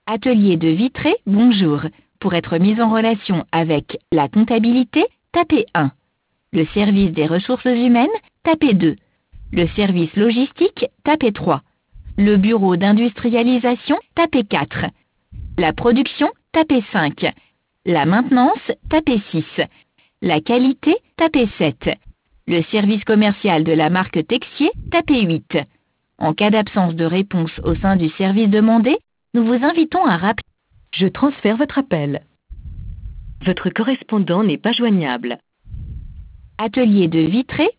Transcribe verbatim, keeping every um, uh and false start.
Atelier de Vitré, bonjour. Pour être mis en relation avec la comptabilité, tapez un. Le service des ressources humaines, tapez deux. Le service logistique, tapez trois. Le bureau d'industrialisation, tapez quatre. La production, tapez cinq. La maintenance, tapez six. La qualité, tapez sept. Le service commercial de la marque Texier, tapez huit. En cas d'absence de réponse au sein du service demandé, nous vous invitons à rappeler. Je transfère votre appel. Votre correspondant n'est pas joignable. Atelier de Vitré,